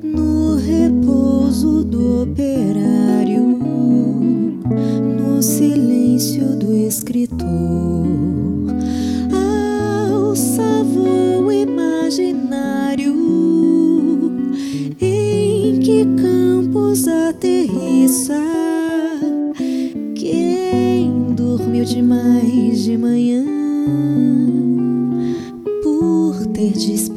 no repouso do operário, no silêncio do escritor, ao sabor imaginário, em que campos aterrissa quem dormiu demais de manhã por ter